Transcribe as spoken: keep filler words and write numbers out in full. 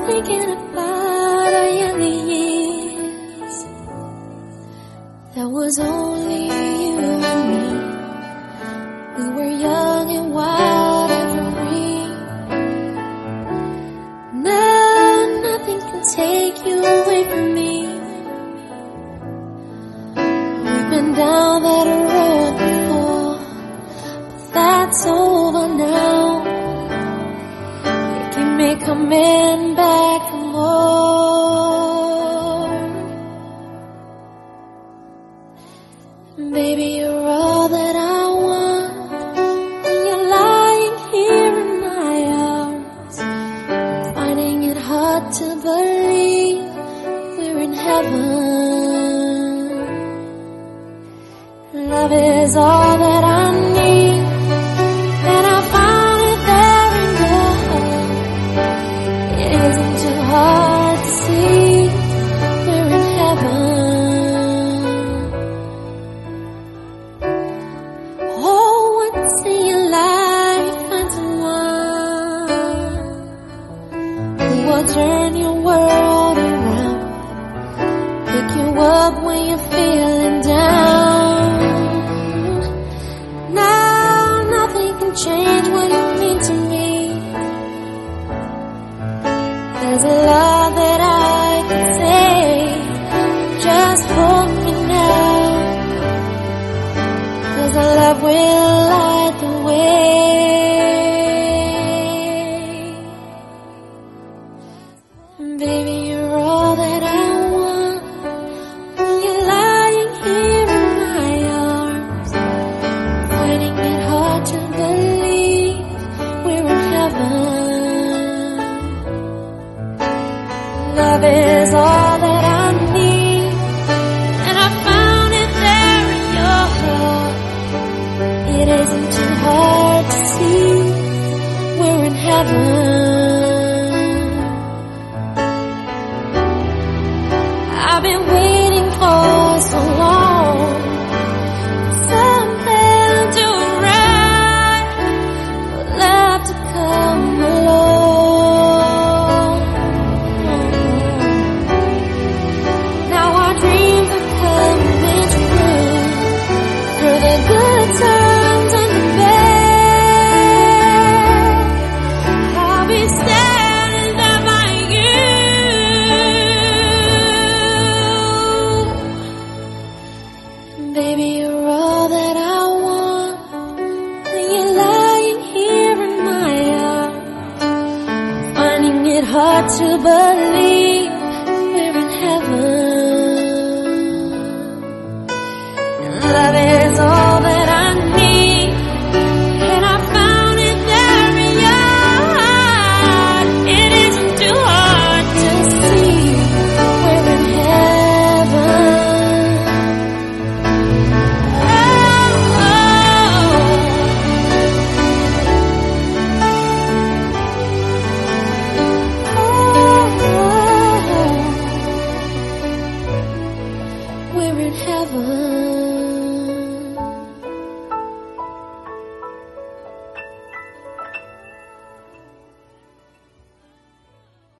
thinking about our younger years. There was only you and me. We were young and wild and free. Now nothing can take you away from me. We've been down that road before, but that's over now. You keep me coming back for more. Baby, you're all that I want. When you're lying here in my arms, I'm finding it hard to believe we're in heaven. Love is all that I need, and I found it there in your heart. It isn't too hard to see we're in heaven. Oh, once in your life, find someone who will turn your world around, pick you up when you're feeling down. Change what you mean to me. There's a lot that I can say. Just hold me now, 'cause our love will light the way. Baby, you're all that I want. When you're lying here in my arms, finding it hard to believe we're in heaven. Love is all that I need, and I found it there in your heart. It isn't too hard to see we're in heaven. I've been waiting for so long, something to right, for love to come along. Now our dreams are coming true, through the good times and the bad. I'll be standing there by you. Baby, you're all that I want. When you're lying here in my arms, finding it hard to believe